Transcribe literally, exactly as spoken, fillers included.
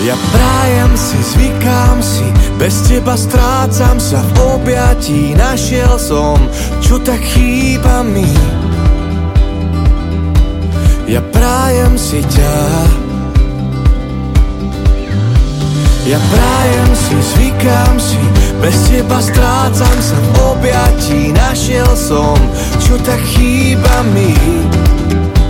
Ja prajem si, zvykám si, bez teba strácam sa v objatí. Našiel som, čo tak chýba mi. Ja prajem si ťa. Ja prajem si, zvykám si, bez teba strácam sa v objatí. Našiel som, čo tak chýba mi.